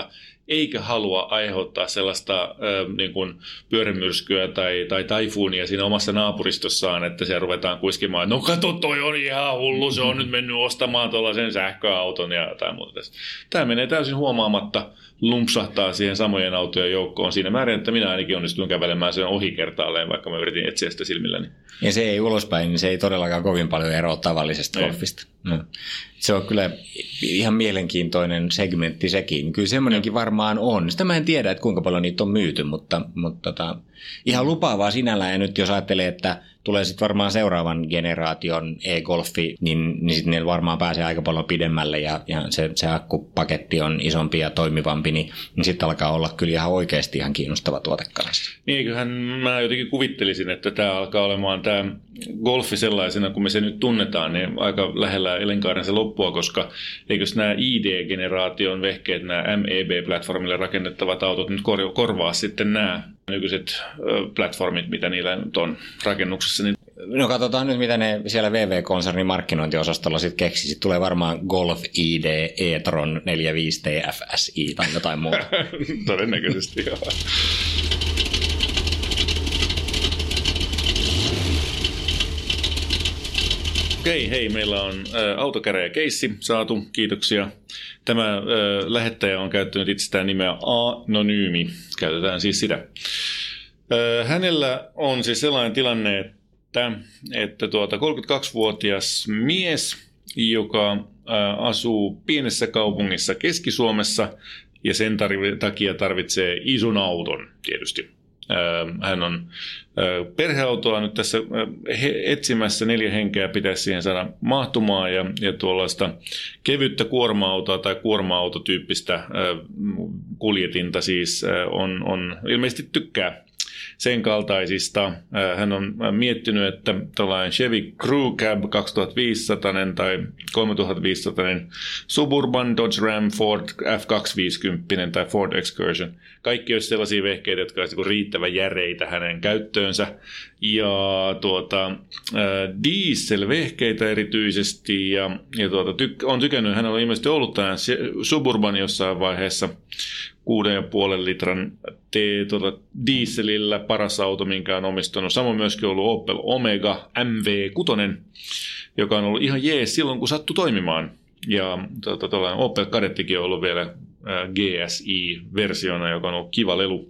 eikä halua aiheuttaa sellaista äh, niin kuin pyörämyrskyä tai, tai taifuunia siinä omassa naapuristossaan, että siellä ruvetaan kuiskimaan, no kato, toi on ihan hullu, se on nyt mennyt ostamaan tuollaisen sähköauton ja jotain muuta. Tämä menee täysin huomaamatta, lumpsahtaa siihen samojen autojen joukkoon siinä määrin, että minä ainakin onnistuin kävelemään sen ohi kertaalleen, vaikka mä yritin etsiä sitä silmilläni. Ja se ei ulospäin, niin se ei todellakaan kovin paljon eroa tavallisesta ei. golfista. No. Se on kyllä ihan mielenkiintoinen segmentti sekin. Kyllä semmoinenkin varmaan on. Sitä mä en tiedä, että kuinka paljon niitä on myyty, mutta, mutta tota, ihan lupaavaa sinällään. Ja nyt jos ajattelee, että tulee sitten varmaan seuraavan generaation e-golfi, niin, niin sitten ne varmaan pääsee aika paljon pidemmälle ja, ja se, se akkupaketti on isompi ja toimivampi, niin, niin sitten alkaa olla kyllä ihan oikeasti ihan kiinnostava tuote kanssa. Niin, eiköhän mä jotenkin kuvittelisin, että tämä alkaa olemaan tämä golfi sellaisena, kun me se nyt tunnetaan, niin aika lähellä elinkaarensa loppua, koska eikös nämä I D-generaation vehkeet, nämä M E B-platformille rakennettavat autot nyt kor- korvaa sitten nämä nykyiset platformit, mitä niillä nyt on rakennuksessa. Niin... No katsotaan nyt, mitä ne siellä V V-konsernin markkinointiosastolla sitten keksi. Sitten tulee varmaan Golf I D e-tron neljäkymmentäviisi T F S I tai jotain muuta. Todennäköisesti, joo. Okei, hei, meillä on ä, autokäräjäkeissi saatu, kiitoksia. Tämä ä, lähettäjä on käyttänyt itsestään nimeä Anonyymi, käytetään siis sitä. Ä, hänellä on siis sellainen tilanne, että, että tuota kolmekymmentäkaksivuotias mies, joka ä, asuu pienessä kaupungissa Keski-Suomessa ja sen tarvi, takia tarvitsee ison auton tietysti. Hän on perheautoa nyt tässä etsimässä, neljä henkeä pitäisi siihen saada mahtumaan ja, ja tuollaista kevyttä kuorma-autoa tai kuorma-autotyyppistä kuljetinta siis on, on ilmeisesti tykkää sen kaltaisista. Hän on miettinyt, että tällainen Chevy Crew Cab kaksituhattaviisisataa tai kolmetuhattaviisisataa, Suburban, Dodge Ram, Ford F kaksisataaviisikymmentä tai Ford Excursion. Kaikki olisi sellaisia vehkeitä, jotka olisivat riittävän järeitä hänen käyttöönsä. Ja tuota, dieselvehkeitä erityisesti. Ja, ja tuota, tyk- on tykännyt, hän on ilmeisesti ollut tämän Suburban jossain vaiheessa. Kuuden ja puolen litran te, tuota, dieselillä paras auto, minkä on omistanut. Samoin myöskin ollut Opel Omega M V kuusi, joka on ollut ihan jees silloin, kun sattui toimimaan. Ja tuota, tuollainen Opel Kadettikin on ollut vielä äh, G S I-versiona, joka on ollut kiva lelu.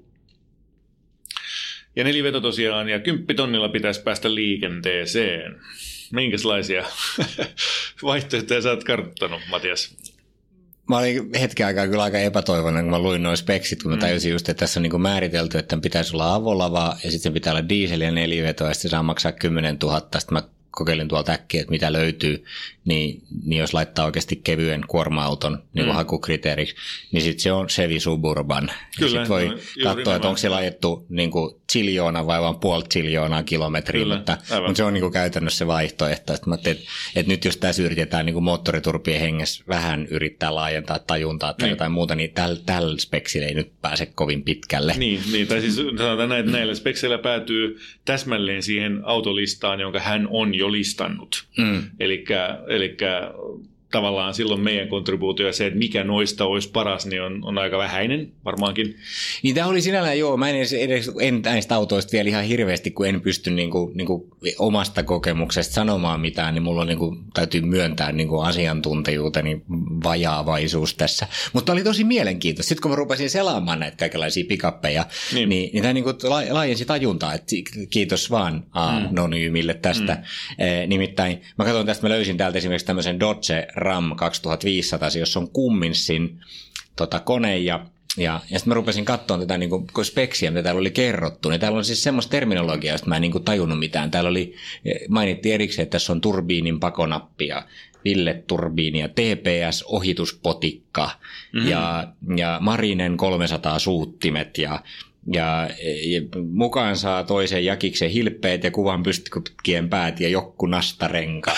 Ja neliveto tosiaan, ja kymppitonnilla pitäisi päästä liikenteeseen. Minkälaisia vaihtoehtoja sä oot karttanut, Matias? Mä olin hetken aikaa kyllä aika epätoivoinen, kun mä luin noin speksit, kun mä tajusin just, että tässä on niin määritelty, että pitäisi olla avolava ja sitten sen pitää olla diesel ja neliveto ja sitten saa maksaa kymmenen tuhatta. Sitten mä kokeilin tuolta äkkiä, että mitä löytyy, niin, niin jos laittaa oikeasti kevyen kuorma-auton niin mm. hakukriteeriksi, niin sitten se on Chevy Suburban. Kyllä, sitten voi no, katsoa, että onko se laitettu niin kuin chiljoona vai vain puoli chiljoonaa kilometriä, Kyllä, mutta, mutta se on niin kuin käytännössä se vaihtoehto. Että, mä että, että nyt jos tässä yritetään niin kuin moottoriturpien hengessä vähän yrittää laajentaa tajuntaa tai niin. jotain muuta, niin tällä täl speksillä ei nyt pääse kovin pitkälle. Niin, niin tai siis sanotaan näin, että näillä spekseillä päätyy täsmälleen siihen autolistaan, jonka hän on jo listannut. Mm. Elikkä, elikkä tavallaan silloin meidän kontribuutio ja se, että mikä noista olisi paras, niin on, on aika vähäinen varmaankin. Niin tämä oli sinällään, joo, mä en edes, edes en näistä autoista vielä ihan hirveästi, kun en pysty niin kuin, niin kuin omasta kokemuksesta sanomaan mitään, niin mulla on, niin kuin, täytyy myöntää niin kuin asiantuntijuuteni vajaavaisuus tässä. Mutta oli tosi mielenkiintoista. Sitten kun mä rupesin selaamaan näitä kaikenlaisia pikappeja, niin, niin, niin tämä niin kuin laajensi tajuntaa, että kiitos vaan Anonyymille tästä. Mm. Eh, nimittäin mä katson tästä, mä löysin täältä esimerkiksi tämmöisen Dodge Ram kaksituhattaviisisataa, jossa on Cummingsin tota, kone ja Ja, ja sitten mä rupesin katsomaan tätä niin kuin speksiä, mitä täällä oli kerrottu. Niin täällä on siis semmoista terminologiaa, josta mä en niin kuin tajunnut mitään. Täällä oli, mainittiin erikseen, että tässä on turbiinin pakonappi ja Ville-turbiini ja T P S-ohituspotikka mm-hmm. ja, ja Marinen kolmesataa suuttimet ja Ja, ja mukaan saa toisen jakiksen hilppeet ja kuvan pystytkien päät ja jokku nastarenkaat.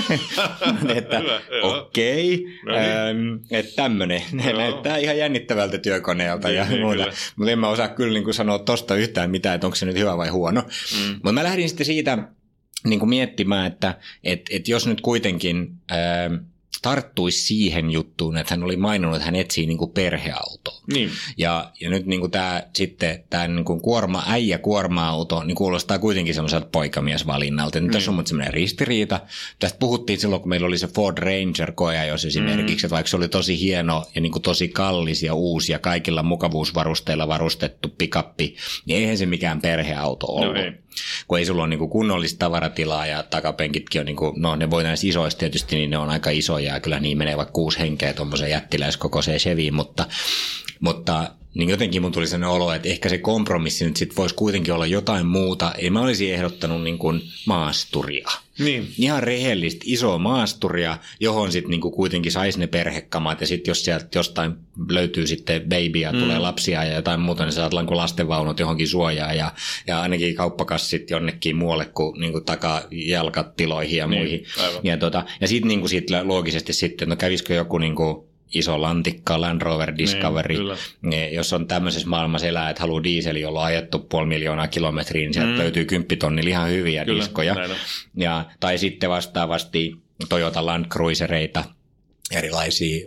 että okei, okay, no niin. että tämmöinen. Ne näyttää ihan jännittävältä työkoneelta niin, ja niin, muuta. Mutta en mä osaa kyllä niin kuin sanoa tosta yhtään mitään, että onko se nyt hyvä vai huono. Mm. Mutta mä lähdin sitten siitä niin kuin miettimään, että et, et jos nyt kuitenkin Ää, tarttuisi siihen juttuun, että hän oli maininnut, että hän etsii niin kuin perheautoa. Niin. Ja, ja nyt niin kuin tämä, sitten tämä niin kuin kuorma, äijä kuorma-auto niin kuulostaa kuitenkin semmoiselta poikamiesvalinnalta. Nyt niin. Tässä on mutta semmoinen ristiriita. Tästä puhuttiin silloin, kun meillä oli se Ford Ranger-koeajos esimerkiksi, mm. että vaikka se oli tosi hieno ja niin kuin tosi kallis ja uusi ja kaikilla mukavuusvarusteilla varustettu pikappi, niin eihän se mikään perheauto ollut. No ei. Kun ei sulla ole niin kuin kunnollista tavaratilaa ja takapenkitkin on, niin kuin, no ne voi näissä isoissa tietysti, niin ne on aika isoja ja kyllä niin menee vaikka kuusi henkeä tuommoisen jättiläiskokoiseen Chevyyn, mutta, mutta niin jotenkin mun tuli sellainen olo, että ehkä se kompromissi nyt sit voisi kuitenkin olla jotain muuta. Ja mä olisin ehdottanut niin kuin maasturia. Niin. Ihan rehellistä isoa maasturia, johon sitten niin kuin kuitenkin saisi ne perhekamat. Ja sitten jos sieltä jostain löytyy sitten babyä, mm. tulee lapsia ja jotain muuta, niin saat lastenvaunut johonkin suojaan. Ja, ja ainakin kauppakassit jonnekin muualle kuin, niin kuin takajalkatiloihin ja muihin. Niin, ja tota, ja sitten niin sit loogisesti sitten, no kävisikö joku niin kuin iso lantikka, Land Rover Discovery, niin, jos on tämmöisessä maailmassa elää, että haluaa dieseli, jolla on ajettu puoli miljoonaa kilometriä, niin sieltä mm. löytyy kymppitonnilla ihan hyviä kyllä, diskoja. Ja, tai sitten vastaavasti Toyota Land Cruisereita, erilaisia,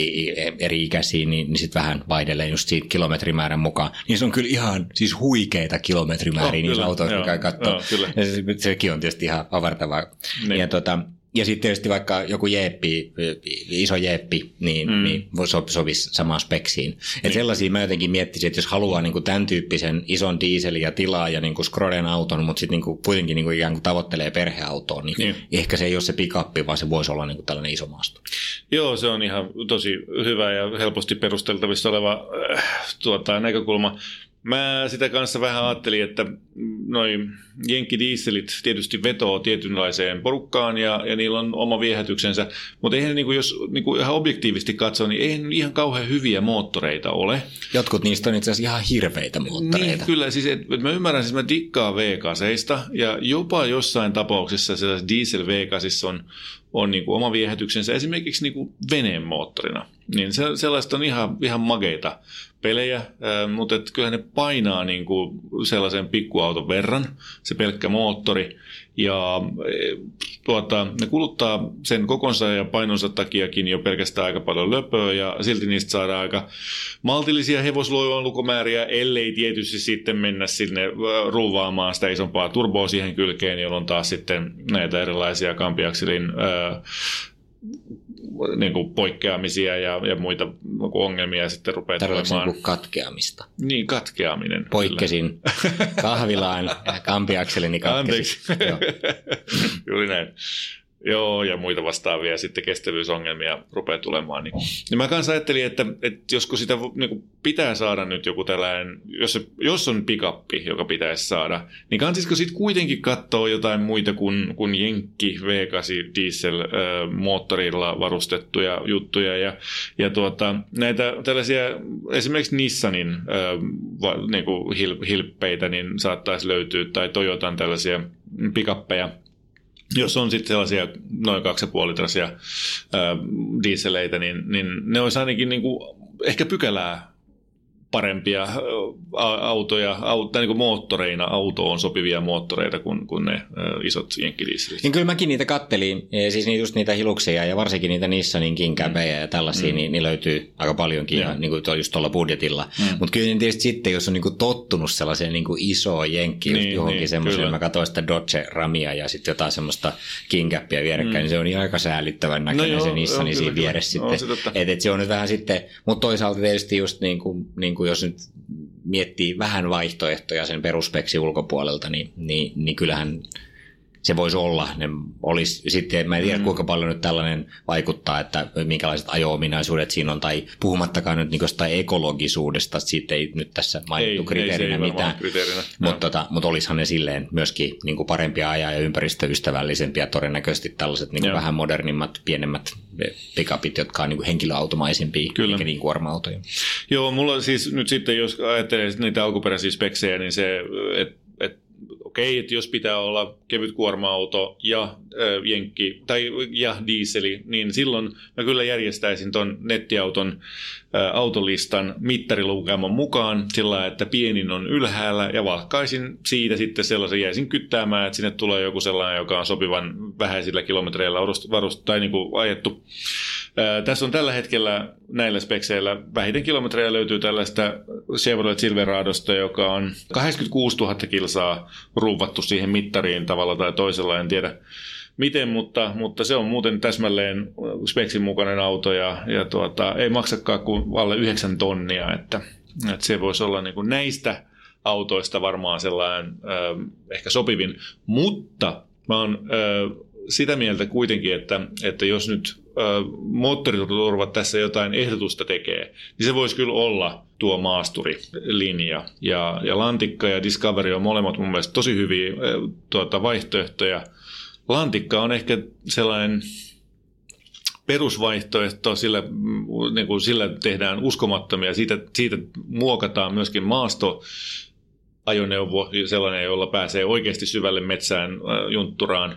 eri ikäisiä, niin, niin sitten vähän vaihtelee just siitä kilometrimäärän mukaan. Niin se on kyllä ihan siis huikeita kilometrimääriä oh, niissä autoissa, mikä katsoo. Se, sekin on tietysti ihan avartavaa. Niin. Ja tota, Ja sitten tietysti vaikka joku jeeppi, iso jeeppi, niin, mm. niin sopisi samaan speksiin. Että niin. Sellaisia mä jotenkin miettisin, että jos haluaa niin kuin tämän tyyppisen ison dieselin ja tilaa ja niin kuin Skroden auton, mutta sitten niin kuin kuitenkin niin kuin ikään kuin tavoittelee perheautoa, niin, niin ehkä se ei ole se pikappi, vaan se voisi olla niin kuin tällainen iso maasto. Joo, se on ihan tosi hyvä ja helposti perusteltavissa oleva äh, tuota, näkökulma. Mä sitä kanssa vähän ajattelin, että noi jenkkidieselit tietysti vetoo tietynlaiseen porukkaan ja, ja niillä on oma viehätyksensä, mutta eihän niinku, jos niinku ihan objektiivisesti katsoo, niin eihän ihan kauhean hyviä moottoreita ole. Jotkut niistä on itse asiassa ihan hirveitä moottoreita. Niin, kyllä, siis et, et mä ymmärrän, siis mä dikkaan V kahdeksan ja jopa jossain tapauksessa sellaisessa diesel V kahdeksan on on niin kuin oma viehätyksensä esimerkiksi niin kuin veneen moottorina. Niin se, sellaista on ihan, ihan mageita pelejä, ää, mutta et kyllähän ne painaa niin kuin sellaisen pikkuauton verran, se pelkkä moottori. Ja e, tuota, ne kuluttaa sen kokonsa ja painonsa takiakin jo pelkästään aika paljon löpöä ja silti niistä saadaan aika maltillisia hevosluojon lukumääriä, ellei tietysti sitten mennä sinne ruuvaamaan sitä isompaa turboa siihen kylkeen, jolloin taas sitten näitä erilaisia kampiakselin ää, niin kuin poikkeamisia ja, ja muita ongelmia sitten rupeaa tulemaan. Tarvitsetko niin katkeamista? Niin, katkeaminen. Poikkesin kahvilaan, kampiakselini katkesin. Juuri näin. Joo, ja muita vastaavia sitten kestävyysongelmia rupeaa tulemaan. Niin, niin mä kanssa ajattelin, että, että josko sitä niin pitää saada nyt joku tällainen, jos, se, jos on pikappi, joka pitäisi saada, niin kansisiko sitten kuitenkin katsoa jotain muita kuin, kuin Jenkki V kahdeksan diesel-moottorilla varustettuja juttuja. Ja, ja tuota, näitä tällaisia, esimerkiksi Nissanin äh, va, niin kuin hil, hilppeitä, niin saattaisi löytyä, tai Toyotan tällaisia pikappeja. Jos on sitten sellaisia noin kaksi ja puoli litraisia ää, dieseleitä, niin, niin ne olisi ainakin niinku ehkä pykälää parempia autoja, auto, niin kuin moottoreina autoon sopivia moottoreita kuin, kuin ne ä, isot jenkkidieselit. Niin kyllä mäkin niitä kattelin, siis just niitä Hiluksia ja varsinkin niitä Nissanin King-Cabia ja tällaisia, mm. niin, niin löytyy aika paljonkin ihan, niin kuin just tuolla budjetilla. Mm. Mutta kyllä tietysti sitten, jos on niin kuin tottunut sellaiseen niin kuin isoon jenkkiin niin, johonkin niin, semmoiseen, mä katsoin sitä Dodge Ramia ja sitten jotain semmoista King-Cabia vierekkäin, mm. niin se on aika säällittävän näköinen no se Nissani siinä vieressä no, sitten. Se että et se on nyt vähän sitten, mutta toisaalta tietysti just niin kuin, niin kuin jos nyt miettii vähän vaihtoehtoja sen peruspeksi ulkopuolelta, niin, niin, niin kyllähän se voisi olla. Ne olisi, sitten mä en tiedä, mm. kuinka paljon nyt tällainen vaikuttaa, että minkälaiset ajo-ominaisuudet siinä on, tai puhumattakaan nyt niin jostain ekologisuudesta, siitä ei nyt tässä mainittu ei, kriteerinä ei, mitään, kriteerinä. Mutta, tota, mutta olisihan ne silleen myöskin niin kuin parempia ajaa ja ympäristöystävällisempiä, todennäköisesti tällaiset niin kuin vähän modernimmat, pienemmät pickupit, jotka on niin kuin henkilöautomaisempia, kyllä. Eikä niin kuorma-autoja. Joo, mulla siis nyt sitten, jos ajattelee niitä alkuperäisiä speksejä, niin se, että et okei, että jos pitää olla kevyt kuorma-auto ja äh, jenkki tai ja diiseli, niin silloin mä kyllä järjestäisin ton nettiauton äh, autolistan mittarilukeman mukaan sillä, että pienin on ylhäällä ja valkkaisin siitä sitten sellaisen, jäisin kyttäämään, että sinne tulee joku sellainen, joka on sopivan vähäisillä kilometreillä varust, tai niin kuin ajettu. Ää, tässä on tällä hetkellä näillä spekseillä vähiten kilometrejä löytyy tällaista Chevrolet Silveradosta, joka on kahdeksankymmentäkuusituhatta kilsaa ruuvattu siihen mittariin tavalla tai toisella, en tiedä miten, mutta, mutta se on muuten täsmälleen speksin mukainen auto ja, ja tuota, ei maksakaan kuin alle yhdeksän tonnia, että, että se voisi olla niin kuin näistä autoista varmaan sellainen äh, ehkä sopivin, mutta mä oon äh, sitä mieltä kuitenkin, että, että jos nyt moottoriturvat tässä jotain ehdotusta tekee, niin se voisi kyllä olla tuo maasturilinja. Ja, ja Lantikka ja Discovery on molemmat mun mielestä tosi hyviä tuota, vaihtoehtoja. Lantikka on ehkä sellainen perusvaihtoehto, sillä, niin kuin sillä tehdään uskomattomia, siitä, siitä muokataan myöskin maasto, ajoneuvo, sellainen, jolla pääsee oikeasti syvälle metsään juntturaan.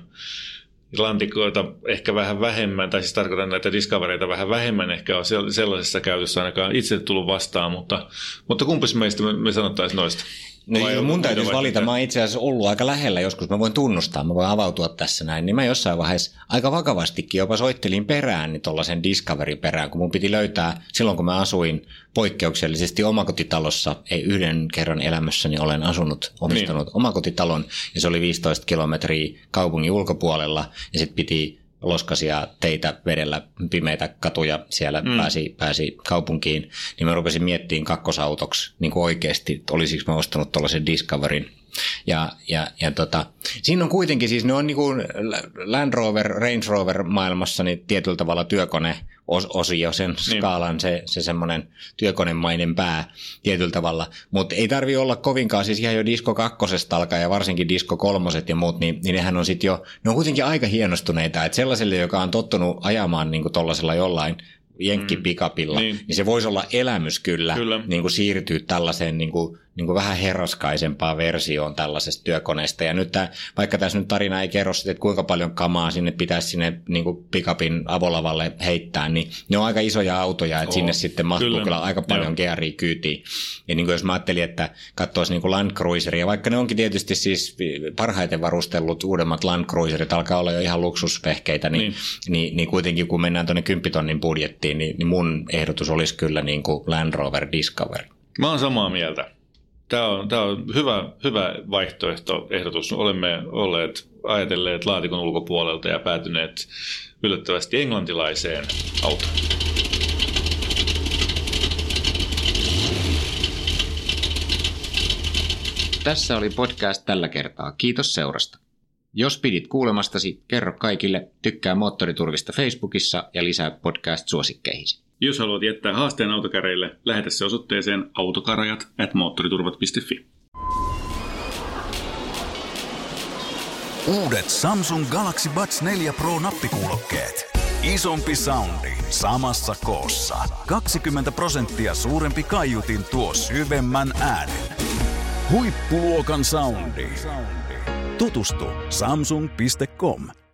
Lantikoita ehkä vähän vähemmän, tai siis tarkoitan näitä Discovereita vähän vähemmän ehkä on sellaisessa käytössä ainakaan itse tullut vastaan, mutta, mutta kumpis meistä me, me sanottaisiin noista? No, mun täytyisi valita, mä oon itse asiassa ollut aika lähellä joskus, mä voin tunnustaa, mä voin avautua tässä näin, niin mä jossain vaiheessa aika vakavastikin jopa soittelin perään, niin tollaisen Discovery perään, kun mun piti löytää, silloin kun mä asuin poikkeuksellisesti omakotitalossa, ei yhden kerran elämässäni olen asunut, omistanut niin. omakotitalon, ja se oli viisitoista kilometriä kaupungin ulkopuolella, ja sitten piti loskasia teitä vedellä, pimeitä katuja, siellä mm. pääsi, pääsi kaupunkiin, niin mä rupesin miettimään kakkosautoksi niin kuin oikeasti, olisiko mä ostanut tuollaisen Discoveryn. Ja, ja, ja tota, siinä on kuitenkin siis, ne on niin kuin Land Rover, Range Rover maailmassa niin tietyllä tavalla työkone osio, sen niin. skaalan se, se semmoinen työkonemainen pää tietyllä tavalla, mutta ei tarvitse olla kovinkaan, siis ihan jo Disco kakkosesta alkaa ja varsinkin Disco kolmoset ja muut, niin, niin nehän on sitten jo, ne on kuitenkin aika hienostuneita, että sellaiselle, joka on tottunut ajamaan niin kuin tollasella jollain jenkkipikapilla, mm. niin. niin se voisi olla elämys kyllä, kyllä. Niin kuin siirtyä tällaiseen niin kuin, niin kuin vähän herraskaisempaan versioon tällaisesta työkoneesta. Ja nyt tämä, vaikka tässä nyt tarina ei kerro sitä, että kuinka paljon kamaa sinne pitäisi sinne niin kuin pikapin avolavalle heittää, niin ne on aika isoja autoja, että oh, sinne sitten mahtuu kyllä, kyllä aika paljon G R I-kyytiä. Ja niin kuin jos mä ajattelin, että katsoisi niin kuin Land Cruiseria, vaikka ne onkin tietysti siis parhaiten varustellut uudemmat Land Cruiserit, alkaa olla jo ihan luksusvehkeitä, niin, niin. Niin, niin kuitenkin kun mennään tuonne kymmentonnin budjettiin, niin, niin mun ehdotus olisi kyllä niin kuin Land Rover Discovery. Mä oon samaa mieltä. Tämä on, tämä on hyvä, hyvä vaihtoehtoehdotus. Olemme olleet ajatelleet laatikon ulkopuolelta ja päätyneet yllättävästi englantilaiseen autoon. Tässä oli podcast tällä kertaa. Kiitos seurasta. Jos pidit kuulemastasi, kerro kaikille, tykkää Moottoriturvista Facebookissa ja lisää podcast-suosikkeihisi. Jos haluat jättää haasteen autokäreille, lähetä se osoitteeseen autokarajat at moottoriturvat piste fi. Uudet Samsung Galaxy Buds neljä Pro nappikuulokkeet. Isompi soundi samassa koossa. kaksikymmentä prosenttia suurempi kaiutin tuo syvemmän äänen. Huippuluokan soundi. Tutustu samsung piste com.